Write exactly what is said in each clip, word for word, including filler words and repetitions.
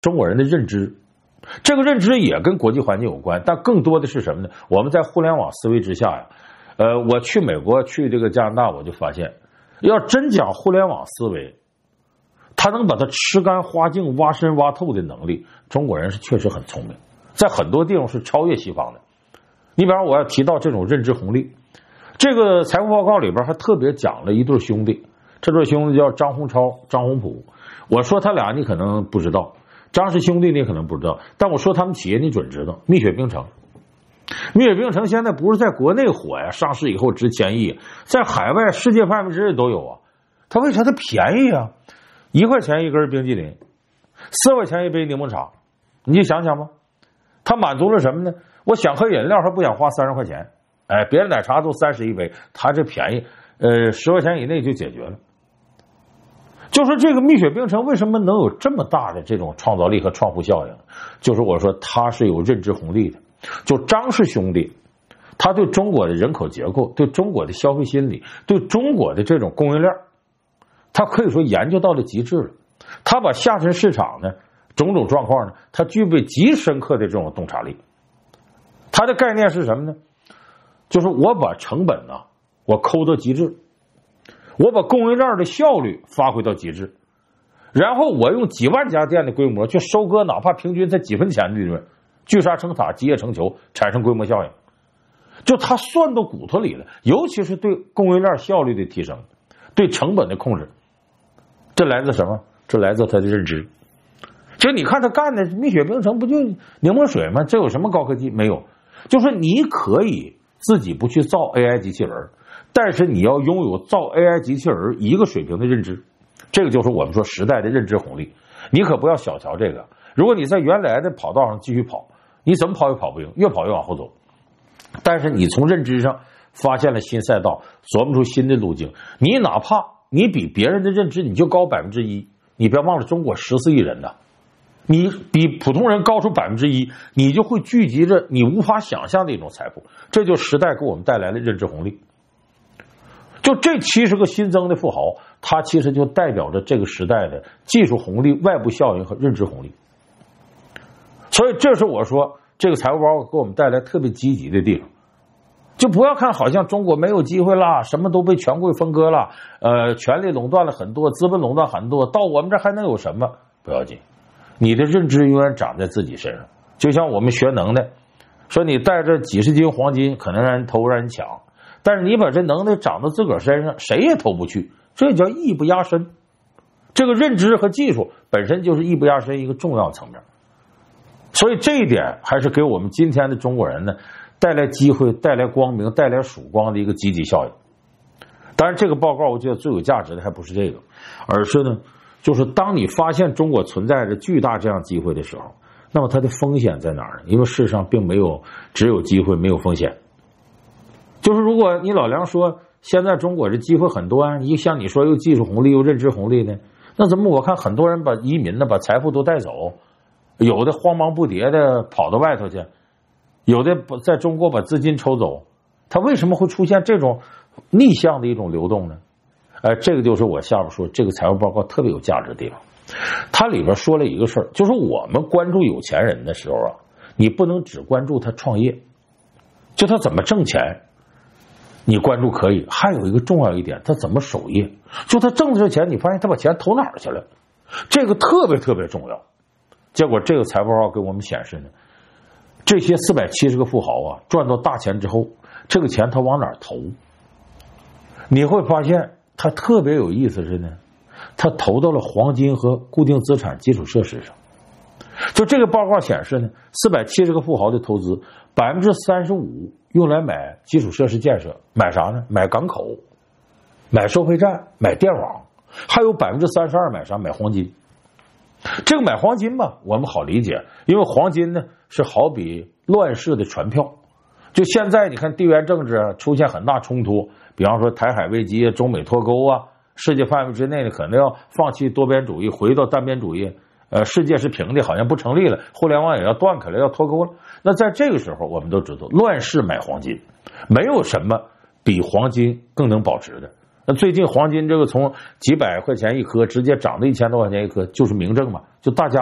中国人的认知，这个认知也跟国际环境有关，但更多的是什么呢？我们在互联网思维之下呀，呃，我去美国，去这个加拿大，我就发现，要真讲互联网思维，他能把它吃干花净、挖深挖透的能力，中国人是确实很聪明，在很多地方是超越西方的。你比方我要提到这种认知红利，这个财富报告里边还特别讲了一对兄弟，这对兄弟叫张洪超、张洪普。我说他俩你可能不知道。张氏兄弟你可能不知道，但我说他们企业你准知道。蜜雪冰城，蜜雪冰城现在不是在国内火呀，上市以后值千亿，在海外世界范围之内都有啊。它为啥它便宜啊？一块钱一根冰激凌，四块钱一杯柠檬茶，你就想想吧，它满足了什么呢？我想喝饮料还不想花三十块钱，哎，别的奶茶都三十一杯，它这便宜，呃，十块钱以内就解决了。就说这个蜜雪冰城为什么能有这么大的这种创造力和创富效应？就是我说它是有认知红利的。就张氏兄弟，他对中国的人口结构、对中国的消费心理、对中国的这种供应链，他可以说研究到了极致了。他把下沉市场呢种种状况呢，他具备极深刻的这种洞察力。他的概念是什么呢？就是我把成本呢、啊，我抠到极致。我把供应链的效率发挥到极致，然后我用几万家店的规模去收割哪怕平均才几分钱的利润，聚沙成塔，集腋成裘，产生规模效应。就他算到骨头里了，尤其是对供应链效率的提升，对成本的控制，这来自什么？这来自他的认知。就你看他干的蜜雪冰城不就柠檬水吗？这有什么高科技？没有。就是你可以自己不去造 A I 机器人，但是你要拥有造 A I 机器人一个水平的认知，这个就是我们说时代的认知红利。你可不要小瞧这个。如果你在原来的跑道上继续跑，你怎么跑也跑不赢，越跑越往后走。但是你从认知上发现了新赛道，琢磨出新的路径，你哪怕你比别人的认知你就高百分之一，你不要忘了中国十四亿人呢，你比普通人高出百分之一，你就会聚集着你无法想象的一种财富。这就时代给我们带来的认知红利。就这七十个新增的富豪，它其实就代表着这个时代的技术红利、外部效应和认知红利。所以这是我说这个财务报告给我们带来特别积极的地方。就不要看好像中国没有机会啦，什么都被权贵分割了，呃，权力垄断了很多，资本垄断很多，到我们这还能有什么？不要紧，你的认知永远长在自己身上。就像我们学能耐，说你带着几十斤黄金可能让人偷让人抢，但是你把这能耐长到自个儿身上，谁也偷不去，这叫艺不压身。这个认知和技术本身就是艺不压身一个重要层面。所以这一点还是给我们今天的中国人呢带来机会、带来光明、带来曙光的一个积极效应。当然这个报告我觉得最有价值的还不是这个，而是呢就是当你发现中国存在着巨大这样机会的时候，那么它的风险在哪儿呢？因为事实上并没有只有机会没有风险。就是如果你老梁说现在中国这机会很多啊，你像你说又技术红利又认知红利呢，那怎么我看很多人把移民呢把财富都带走，有的慌忙不迭的跑到外头去，有的在中国把资金抽走，它为什么会出现这种逆向的一种流动呢？呃，这个就是我下边说这个财务报告特别有价值的地方。它里边说了一个事儿，就是我们关注有钱人的时候啊，你不能只关注他创业，就他怎么挣钱你关注可以，还有一个重要一点，他怎么守业，就他挣的这钱你发现他把钱投哪儿去了，这个特别特别重要。结果这个财报报告给我们显示呢，这些四百七十个富豪啊赚到大钱之后，这个钱他往哪儿投？你会发现他特别有意思是呢，他投到了黄金和固定资产基础设施上。就这个报告显示呢，四百七十个富豪的投资百分之三十五用来买基础设施建设，买啥呢？买港口，买收费站，买电网，还有百分之三十二买啥？买黄金。这个买黄金吧，我们好理解，因为黄金呢是好比乱世的船票。就现在你看地缘政治啊出现很大冲突，比方说台海危机、中美脱钩啊，世界范围之内呢可能要放弃多边主义，回到单边主义。呃，世界是平的，好像不成立了，互联网也要断开了，要脱钩了。那在这个时候，我们都知道，乱世买黄金，没有什么比黄金更能保值的。那最近黄金这个从几百块钱一颗直接涨到一千多块钱一颗，就是明证嘛，就大家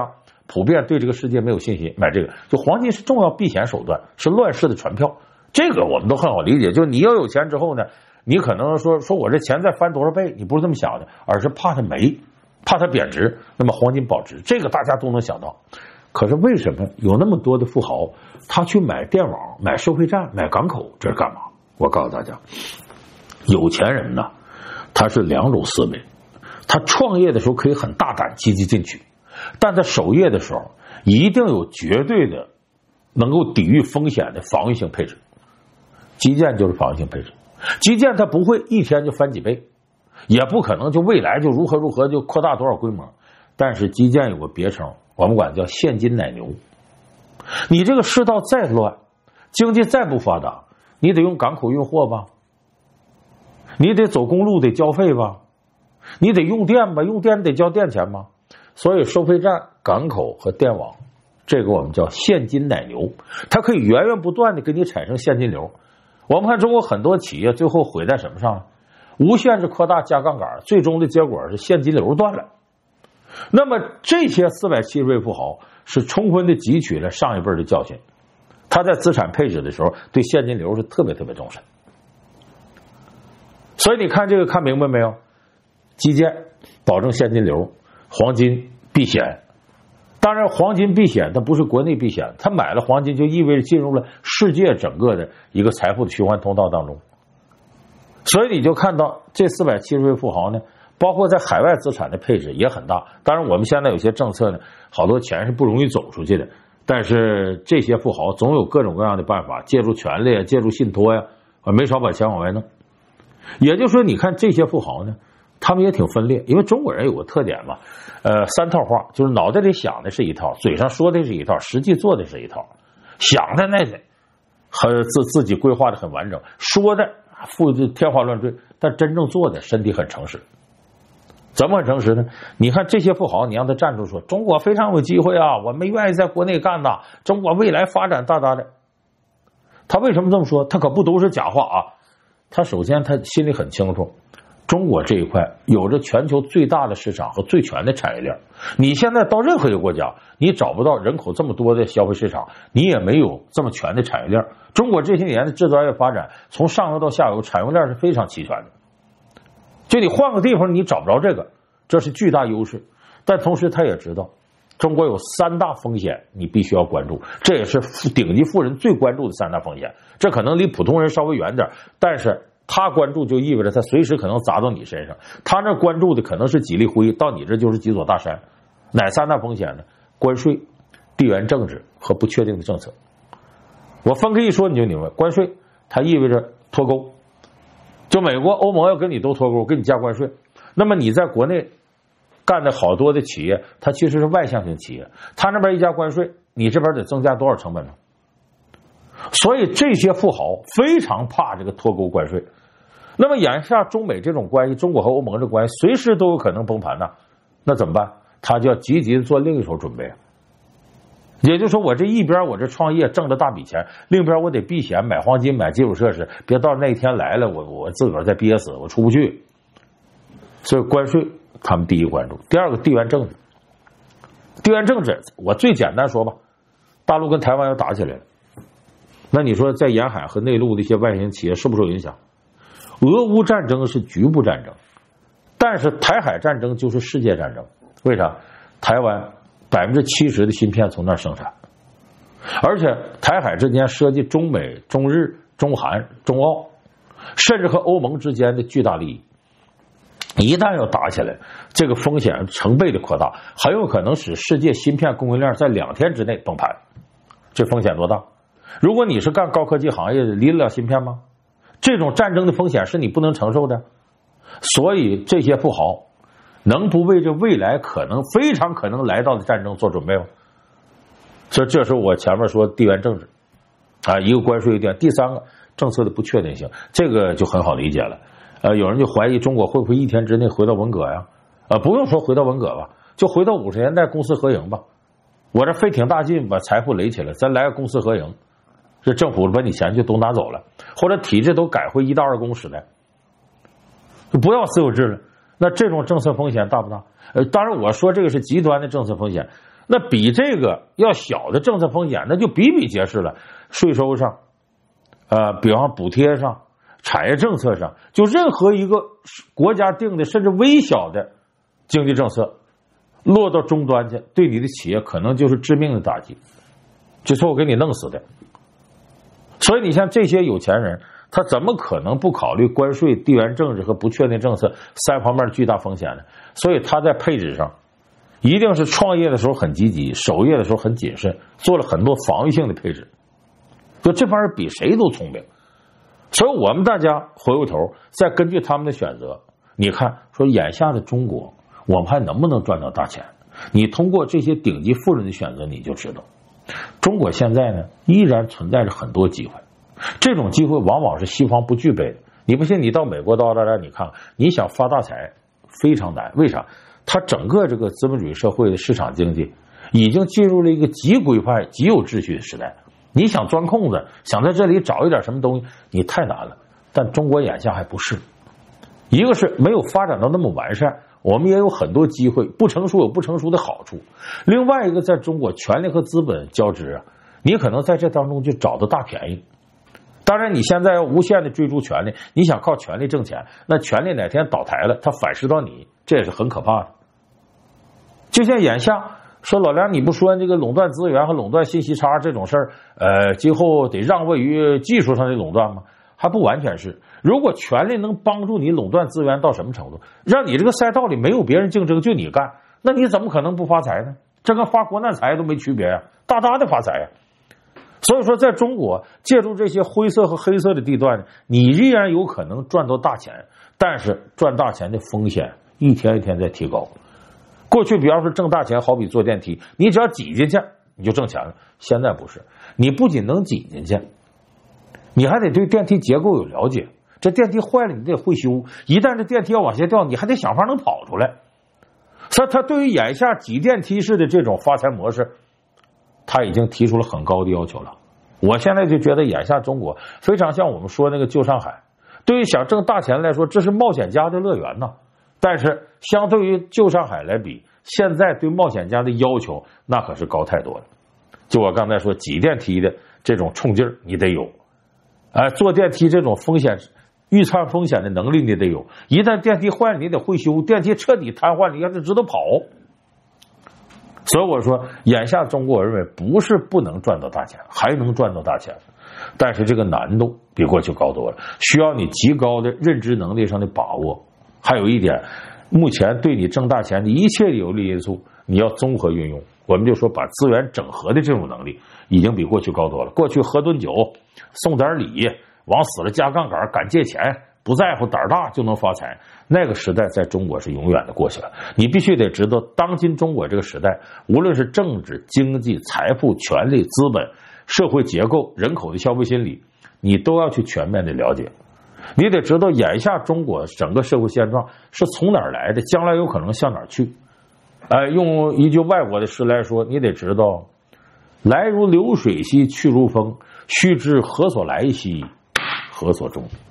普遍对这个世界没有信心，买这个。就黄金是重要避险手段，是乱世的船票，这个我们都很好理解。就你要有钱之后呢，你可能说说我这钱再翻多少倍，你不是这么想的，而是怕它没，怕它贬值，那么黄金保值，这个大家都能想到。可是为什么有那么多的富豪他去买电网、买收费站、买港口，这是干嘛？我告诉大家，有钱人呢，他是两种思维。他创业的时候可以很大胆积极进取，但在守业的时候一定有绝对的能够抵御风险的防御性配置。基建就是防御性配置，基建它不会一天就翻几倍，也不可能就未来就如何如何就扩大多少规模，但是基建有个别称，我们管叫现金奶牛。你这个世道再乱，经济再不发达，你得用港口运货吧，你得走公路得交费吧，你得用电吧，用电得交电钱吧。所以收费站、港口和电网，这个我们叫现金奶牛，它可以源源不断的给你产生现金流。我们看中国很多企业最后毁在什么上？无限制扩大加杠杆，最终的结果是现金流断了。那么这些四百七十位富豪是充分的汲取了上一辈的教训，他在资产配置的时候对现金流是特别特别重视。所以你看这个看明白没有？基建保证现金流，黄金避险。当然黄金避险它不是国内避险，他买了黄金就意味着进入了世界整个的一个财富的循环通道当中。所以你就看到这四百七十位富豪呢，包括在海外资产的配置也很大。当然我们现在有些政策呢，好多钱是不容易走出去的，但是这些富豪总有各种各样的办法，借助权力，借助信托呀，没少把钱往外弄。也就是说你看这些富豪呢，他们也挺分裂，因为中国人有个特点嘛，呃，三套话，就是脑袋里想的是一套，嘴上说的是一套，实际做的是一套。想的那个和自自己规划的很完整，说的复天花乱坠，但真正做的身体很诚实。怎么很诚实呢？你看这些富豪，你让他站出说中国非常有机会啊，我们愿意在国内干的，中国未来发展大大的。他为什么这么说？他可不都是假话啊。他首先他心里很清楚，中国这一块有着全球最大的市场和最全的产业链。你现在到任何一个国家，你找不到人口这么多的消费市场，你也没有这么全的产业链。中国这些年的制造业发展，从上游到下游，产业链是非常齐全的。就你换个地方，你找不着这个，这是巨大优势。但同时他也知道，中国有三大风险，你必须要关注，这也是顶级富人最关注的三大风险。这可能离普通人稍微远点，但是他关注就意味着他随时可能砸到你身上。他那关注的可能是几粒灰，到你这就是几座大山。哪三大风险呢？关税、地缘政治和不确定的政策。我分开一说你就明白。关税它意味着脱钩，就美国、欧盟要跟你都脱钩，给你加关税。那么你在国内干的好多的企业，它其实是外向型企业，它那边一加关税，你这边得增加多少成本呢？所以这些富豪非常怕这个脱钩关税。那么眼下中美这种关系，中国和欧盟这关系随时都有可能崩盘呢，那怎么办？他就要积极做另一手准备。也就是说，我这一边我这创业挣了大笔钱，另一边我得避险，买黄金，买基础设施，别到那一天来了，我我自个儿再憋死，我出不去。所以关税他们第一关注。第二个，地缘政治。地缘政治我最简单说吧，大陆跟台湾要打起来了，那你说在沿海和内陆的一些外型企业受不受影响？俄乌战争是局部战争，但是台海战争就是世界战争。为啥？台湾百分之七十的芯片从那儿生产，而且台海之间涉及中美、中日、中韩、中澳，甚至和欧盟之间的巨大利益。一旦要打起来，这个风险成倍的扩大，很有可能使世界芯片供应链在两天之内崩盘。这风险多大？如果你是干高科技行业的，离得了芯片吗？这种战争的风险是你不能承受的。所以这些富豪能不为这未来可能非常可能来到的战争做准备吗？所以这是我前面说地缘政治啊，一个关税点，第三个政策的不确定性，这个就很好理解了。呃，有人就怀疑中国会不会一天之内回到文革呀？呃，不用说回到文革吧，就回到五十年代公私合营吧。我这费挺大劲把财富垒起来，咱来个公私合营，这政府把你钱就都拿走了，或者体制都改回一大二公时代，就不要私有制了。那这种政策风险大不大？呃，当然我说这个是极端的政策风险。 那比这个要小的政策风险那就比比皆是了。税收上，呃，比方补贴上，产业政策上，就任何一个国家定的甚至微小的经济政策落到终端去，对你的企业可能就是致命的打击，就说我给你弄死的。所以你像这些有钱人，他怎么可能不考虑关税、地缘政治和不确定政策三方面的巨大风险呢？所以他在配置上一定是创业的时候很积极，守业的时候很谨慎，做了很多防御性的配置。就这帮人比谁都聪明。所以我们大家回过头再根据他们的选择，你看说眼下的中国我们还能不能赚到大钱？你通过这些顶级富人的选择你就知道，中国现在呢依然存在着很多机会，这种机会往往是西方不具备的。你不信你到美国到澳大利亚你看，你想发大财非常难。为啥？它整个这个资本主义社会的市场经济已经进入了一个极规范极有秩序的时代，你想钻空子，想在这里找一点什么东西，你太难了。但中国眼下还不是，一个是没有发展到那么完善，我们也有很多机会，不成熟有不成熟的好处。另外一个，在中国权力和资本交织啊，你可能在这当中就找到大便宜。当然你现在要无限的追逐权力，你想靠权力挣钱，那权力哪天倒台了，它反噬到你，这也是很可怕的。就像眼下说老梁，你不说这个垄断资源和垄断信息差这种事儿，呃，今后得让位于技术上的垄断吗？还不完全是。如果权力能帮助你垄断资源到什么程度，让你这个赛道里没有别人竞争，就你干，那你怎么可能不发财呢？这跟发国难财都没区别呀，大大的发财呀。所以说在中国借助这些灰色和黑色的地段，你依然有可能赚到大钱，但是赚大钱的风险一天一天在提高。过去比方说挣大钱好比坐电梯，你只要挤进去你就挣钱了，现在不是，你不仅能挤进去，你还得对电梯结构有了解，这电梯坏了你得会修，一旦这电梯要往下掉，你还得想法能跑出来。所以他对于眼下挤电梯式的这种发财模式，他已经提出了很高的要求了。我现在就觉得眼下中国非常像我们说那个旧上海，对于想挣大钱来说，这是冒险家的乐园呢。但是相对于旧上海来比，现在对冒险家的要求那可是高太多了。就我刚才说挤电梯的这种冲劲儿你得有，呃，坐电梯这种风险预测风险的能力你得有，一旦电梯坏了你得会修，电梯彻底瘫痪你还得知道跑。所以我说眼下中国我认为不是不能赚到大钱，还能赚到大钱，但是这个难度比过去高多了，需要你极高的认知能力上的把握。还有一点，目前对你挣大钱的一切有利因素你要综合运用，我们就说把资源整合的这种能力已经比过去高多了。过去喝顿酒送点礼，往死了加杠杆，敢借钱，不在乎胆大就能发财，那个时代在中国是永远的过去了。你必须得知道当今中国这个时代，无论是政治、经济、财富、权力、资本、社会结构、人口的消费心理，你都要去全面的了解。你得知道眼下中国整个社会现状是从哪儿来的，将来有可能向哪儿去。呃，用一句外国的诗来说，你得知道来如流水兮去如风，须知何所来兮何所终。